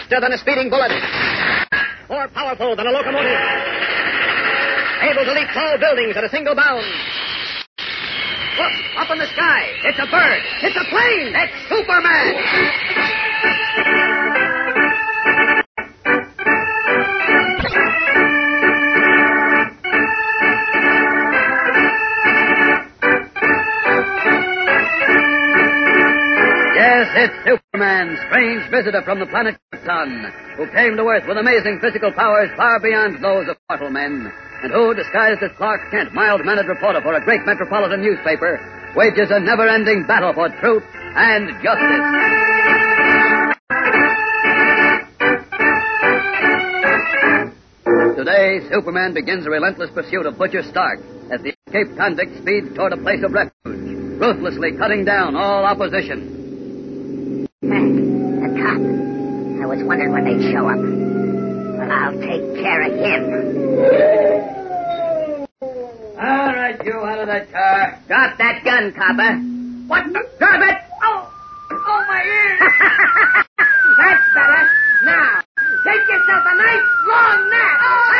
Faster than a speeding bullet. More powerful than a locomotive. Able to leap tall buildings at a single bound. Look, up in the sky. It's a bird. It's a plane. It's Superman. Yes, it's Superman, strange visitor from the planet Krypton, who came to Earth with amazing physical powers far beyond those of mortal men, and who, disguised as Clark Kent, mild-mannered reporter for a great metropolitan newspaper, wages a never-ending battle for truth and justice. Today, Superman begins a relentless pursuit of Butcher Stark as the escaped convict speeds toward a place of refuge, ruthlessly cutting down all opposition. The cop. I was wondering when they'd show up. Well, I'll take care of him. All right, you out of that car. Drop that gun, copper. What the? Drop it! Oh, my ear! That's better. Now, take yourself a nice long nap.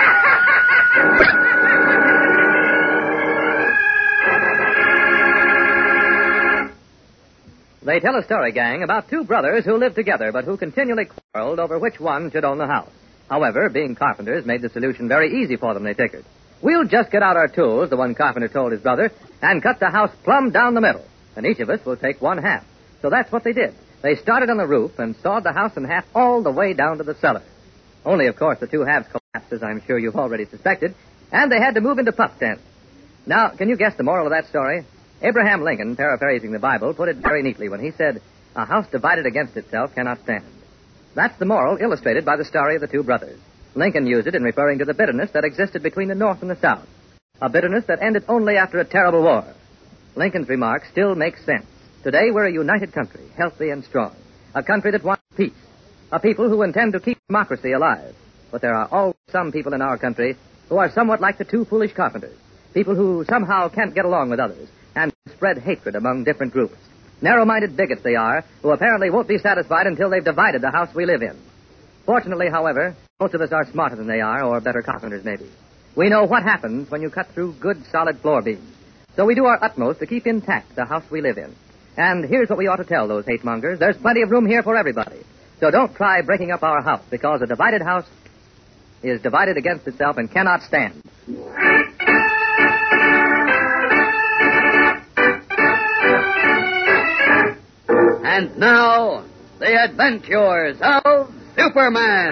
They tell a story, gang, about two brothers who lived together but who continually quarreled over which one should own the house. However, being carpenters made the solution very easy for them, they figured. We'll just get out our tools, the one carpenter told his brother, and cut the house plumb down the middle. And each of us will take one half. So that's what they did. They started on the roof and sawed the house in half all the way down to the cellar. Only, of course, the two halves collapsed, as I'm sure you've already suspected, and they had to move into pup tents. Now, can you guess the moral of that story? Abraham Lincoln, paraphrasing the Bible, put it very neatly when he said, "A house divided against itself cannot stand." That's the moral illustrated by the story of the two brothers. Lincoln used it in referring to the bitterness that existed between the North and the South, a bitterness that ended only after a terrible war. Lincoln's remarks still make sense. Today we're a united country, healthy and strong, a country that wants peace, a people who intend to keep democracy alive. But there are always some people in our country who are somewhat like the two foolish carpenters, people who somehow can't get along with others and spread hatred among different groups. Narrow-minded bigots they are, who apparently won't be satisfied until they've divided the house we live in. Fortunately, however, most of us are smarter than they are, or better carpenters, maybe. We know what happens when you cut through good, solid floor beams. So we do our utmost to keep intact the house we live in. And here's what we ought to tell those hate-mongers. There's plenty of room here for everybody. So don't try breaking up our house, because a divided house is divided against itself and cannot stand. And now, the adventures of Superman.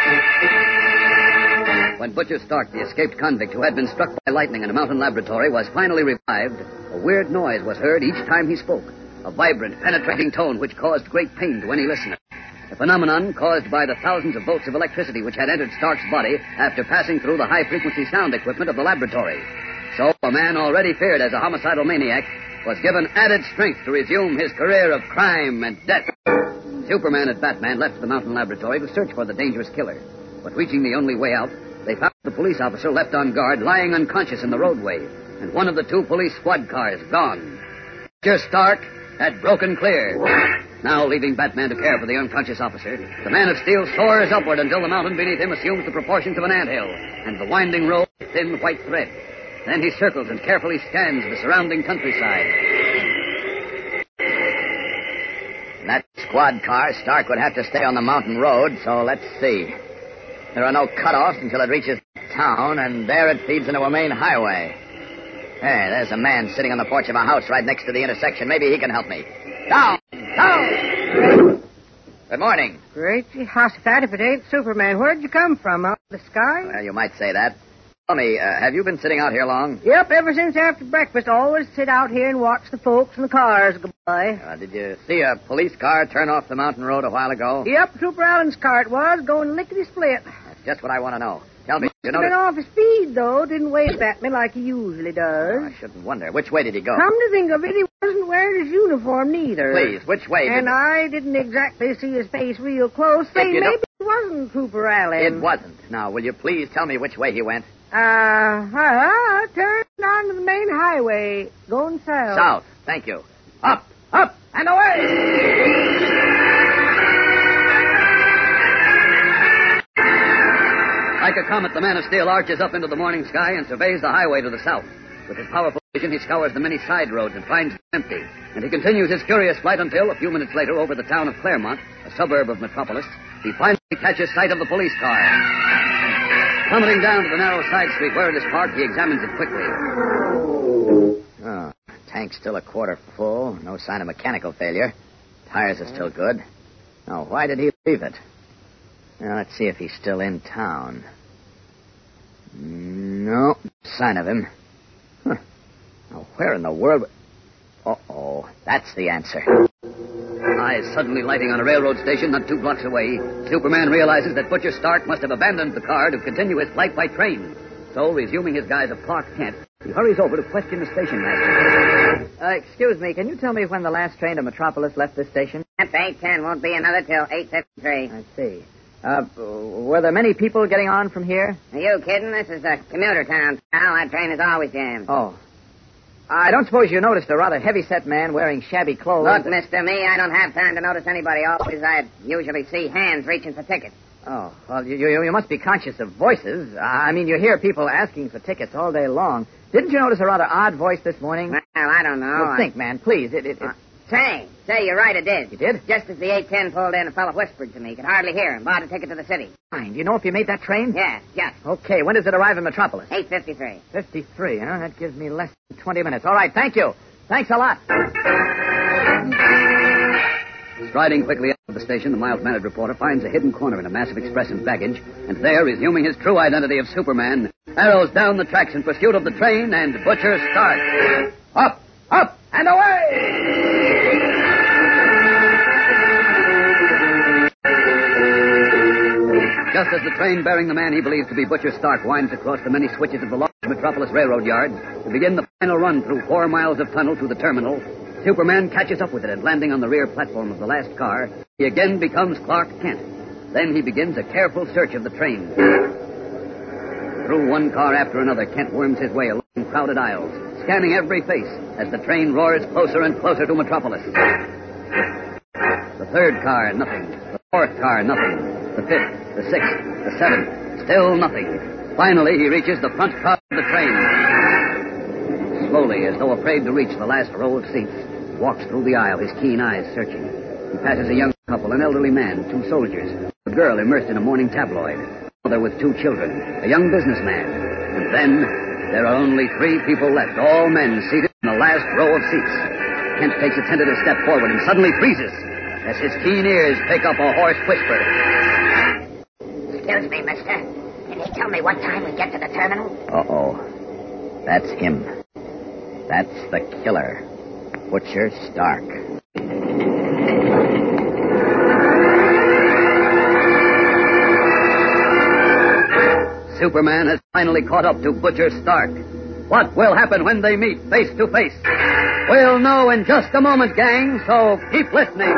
When Butcher Stark, the escaped convict who had been struck by lightning in a mountain laboratory, was finally revived, a weird noise was heard each time he spoke. A vibrant, penetrating tone which caused great pain to any listener. A phenomenon caused by the thousands of volts of electricity which had entered Stark's body after passing through the high-frequency sound equipment of the laboratory. So a man already feared as a homicidal maniac was given added strength to resume his career of crime and death. Superman and Batman left the mountain laboratory to search for the dangerous killer. But reaching the only way out, they found the police officer left on guard lying unconscious in the roadway, and one of the two police squad cars gone. Butcher Stark had broken clear. Now, leaving Batman to care for the unconscious officer, the Man of Steel soars upward until the mountain beneath him assumes the proportions of an anthill, and the winding road a thin white thread. Then he circles and carefully scans the surrounding countryside. In that squad car, Stark would have to stay on the mountain road, so let's see. There are no cutoffs until it reaches town, and there it feeds into a main highway. Hey, there's a man sitting on the porch of a house right next to the intersection. Maybe he can help me. Down! Down! Good morning. Great Jehoshaphat, if it ain't Superman. Where'd you come from? Out of the sky? Well, you might say that. Tell me, have you been sitting out here long? Yep, ever since after breakfast. Always sit out here and watch the folks and the cars go by. Did you see a police car turn off the mountain road a while ago? Yep, Trooper Allen's car it was, going lickety-split. That's just what I want to know. Tell me, you Must have been off his speed, though. Didn't wave at me like he usually does. I shouldn't wonder. Which way did he go? Come to think of it, he wasn't wearing his uniform neither. Please, which way And I didn't exactly see his face real close. Say, maybe it wasn't Trooper Allen. It wasn't. Now, will you please tell me which way he went? Turned onto the main highway, going south. South. Thank you. Up, up, and away! Like a comet, the Man of Steel arches up into the morning sky and surveys the highway to the south. With his powerful vision, he scours the many side roads and finds them empty. And he continues his curious flight until, a few minutes later, over the town of Claremont, a suburb of Metropolis, he finally catches sight of the police car. Plummeting down to the narrow side street where it is parked, he examines it quickly. Oh, tank's still a quarter full. No sign of mechanical failure. Tires are still good. Now, why did he leave it? Now, let's see if he's still in town. No sign of him. Huh. Now, where in the world... Uh-oh, that's the answer. Eyes suddenly lighting on a railroad station not 2 blocks away, Superman realizes that Butcher Stark must have abandoned the car to continue his flight by train. So, resuming his guise of Clark Kent, he hurries over to question the station master. Excuse me, can you tell me when the last train to Metropolis left this station? At 8:10, won't be another till 8:53. I see. Were there many people getting on from here? Are you kidding? This is a commuter town, pal. That train is always jammed. Oh. I don't suppose you noticed a rather heavy-set man wearing shabby clothes. Look, Mr. Me, I don't have time to notice anybody. Always I usually see hands reaching for tickets. Oh, well, you must be conscious of voices. I mean, you hear people asking for tickets all day long. Didn't you notice a rather odd voice this morning? Well, I don't know. Well, think, man, please. Say, you're right, it did. You did? Just as the 8:10 pulled in, a fellow whispered to me. Could hardly hear him. Bought a ticket to the city. Fine. Do you know if you made that train? Yeah, just. Okay, when does it arrive in Metropolis? 8:53. 53, huh? That gives me less than 20 minutes. All right, thank you. Thanks a lot. Striding quickly out of the station, the mild-mannered reporter finds a hidden corner in a massive express and baggage, and there, resuming his true identity of Superman, arrows down the tracks in pursuit of the train and Butcher Stark. Up, and away! Just as the train bearing the man he believes to be Butcher Stark winds across the many switches of the large Metropolis railroad yards to begin the final run through 4 miles of tunnel to the terminal, Superman catches up with it and, landing on the rear platform of the last car, he again becomes Clark Kent. Then he begins a careful search of the train. Through one car after another, Kent worms his way along crowded aisles, scanning every face as the train roars closer and closer to Metropolis. The 3rd car, nothing. The 4th car, nothing. The 5th, the 6th, the 7th, still nothing. Finally, he reaches the front car of the train. Slowly, as though afraid to reach the last row of seats, he walks through the aisle, his keen eyes searching. He passes a young couple, an elderly man, 2 soldiers, a girl immersed in a morning tabloid, a mother with 2 children, a young businessman. And then, there are only 3 people left, all men seated in the last row of seats. Kent takes a tentative step forward and suddenly freezes as his keen ears pick up a hoarse whisper. Excuse me, mister. Can you tell me what time we get to the terminal? Uh-oh. That's him. That's the killer. Butcher Stark. Superman has finally caught up to Butcher Stark. What will happen when they meet face to face? We'll know in just a moment, gang, so keep listening.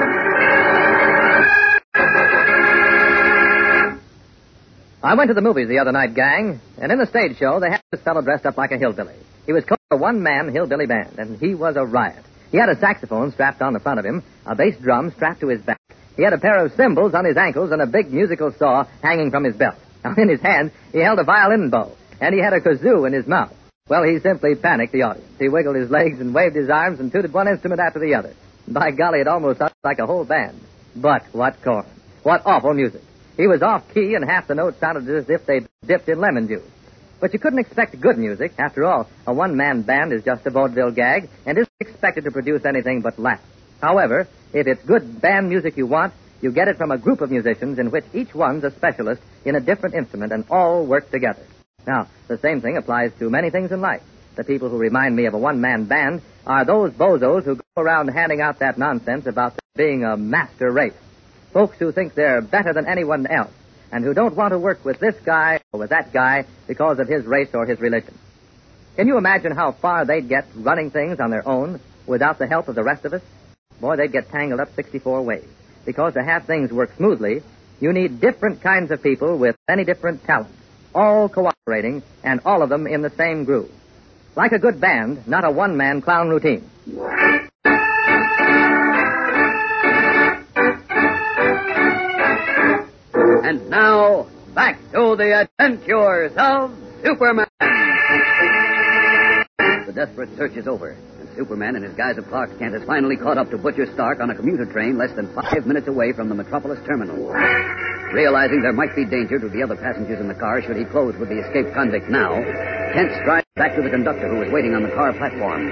I went to the movies the other night, gang, and in the stage show, they had this fellow dressed up like a hillbilly. He was called a one-man hillbilly band, and he was a riot. He had a saxophone strapped on the front of him, a bass drum strapped to his back. He had a pair of cymbals on his ankles and a big musical saw hanging from his belt. Now, in his hand, he held a violin bow, and he had a kazoo in his mouth. Well, he simply panicked the audience. He wiggled his legs and waved his arms and tooted one instrument after the other. By golly, it almost sounded like a whole band. But what chorus? What awful music. He was off-key, and half the notes sounded as if they'd dipped in lemon juice. But you couldn't expect good music. After all, a one-man band is just a vaudeville gag and isn't expected to produce anything but laughs. However, if it's good band music you want, you get it from a group of musicians in which each one's a specialist in a different instrument and all work together. Now, the same thing applies to many things in life. The people who remind me of a one-man band are those bozos who go around handing out that nonsense about there being a master race. Folks who think they're better than anyone else and who don't want to work with this guy or with that guy because of his race or his religion. Can you imagine how far they'd get running things on their own without the help of the rest of us? Boy, they'd get tangled up 64 ways. Because to have things work smoothly, you need different kinds of people with many different talents, all cooperating and all of them in the same groove. Like a good band, not a one-man clown routine. And now, back to the adventures of Superman. The desperate search is over, and Superman, in his guise of Clark Kent, has finally caught up to Butcher Stark on a commuter train less than 5 minutes away from the Metropolis terminal. Realizing there might be danger to the other passengers in the car should he close with the escaped convict now, Kent strides back to the conductor who was waiting on the car platform.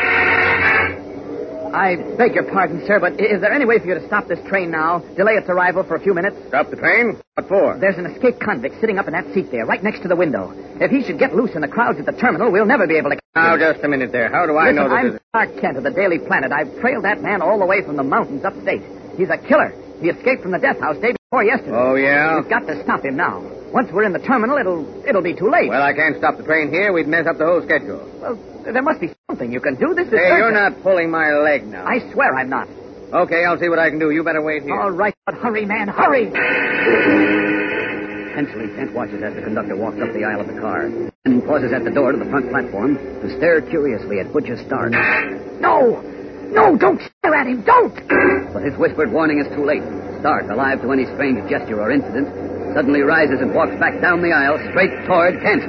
I beg your pardon, sir, but is there any way for you to stop this train now? Delay its arrival for a few minutes? Stop the train? What for? There's an escaped convict sitting up in that seat there, right next to the window. If he should get loose in the crowds at the terminal, we'll never be able to... Now, just a minute there. How do I know that... I'm Clark Kent of the Daily Planet. I've trailed that man all the way from the mountains upstate. He's a killer. He escaped from the death house day before yesterday. Oh, yeah? We've got to stop him now. Once we're in the terminal, it'll be too late. Well, I can't stop the train here. We'd mess up the whole schedule. Well, there must be something you can do. This is Hey, urgent. you're not pulling my leg now. I swear I'm not. Okay, I'll see what I can do. You better wait here. All right, but hurry, man, hurry. Tensely, Kent watches as the conductor walks up the aisle of the car and pauses at the door to the front platform to stare curiously at Butcher Stark. No, don't stare at him, don't. But his whispered warning is too late. Stark, alive to any strange gesture or incident, suddenly rises and walks back down the aisle straight toward Kent.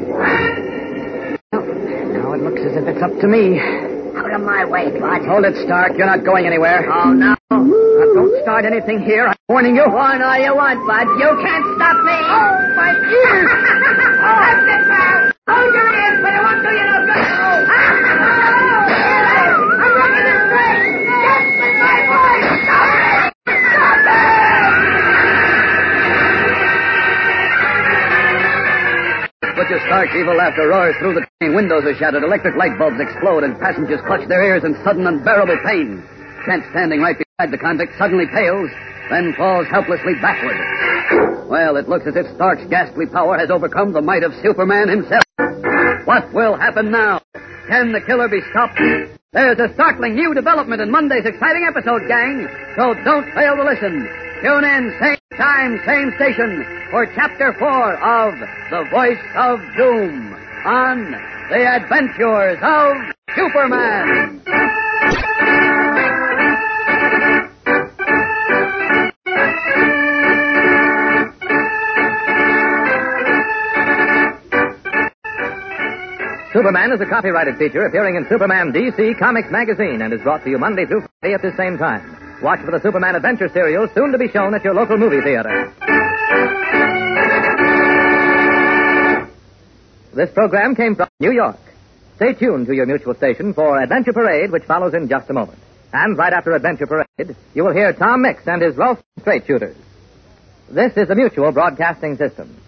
Now it looks as if it's up to me. Out of my way, Bud. Hold it, Stark. You're not going anywhere. Oh, no. Don't start anything here. I'm warning you. Warn all you want, Bud. You can't stop me. Oh, my ears. That's it, pal. Hold your ears, but it won't do you no good. I'm running this train. Get with my voice. Stop it. Stop it. Butcher Stark's evil laughter roars through the train. Windows are shattered, electric light bulbs explode, and passengers clutch their ears in sudden, unbearable pain. Kent, standing right beside the convict, suddenly pales, then falls helplessly backward. Well, it looks as if Stark's ghastly power has overcome the might of Superman himself. What will happen now? Can the killer be stopped? There's a startling new development in Monday's exciting episode, gang, so don't fail to listen. Tune in, same time, same station, for Chapter 4 of The Voice of Doom on The Adventures of Superman. Superman is a copyrighted feature appearing in Superman DC Comics magazine and is brought to you Monday through Friday at the same time. Watch for the Superman Adventure serial, soon to be shown at your local movie theater. This program came from New York. Stay tuned to your mutual station for Adventure Parade, which follows in just a moment. And right after Adventure Parade, you will hear Tom Mix and his Rolf Straight Shooters. This is the Mutual Broadcasting System.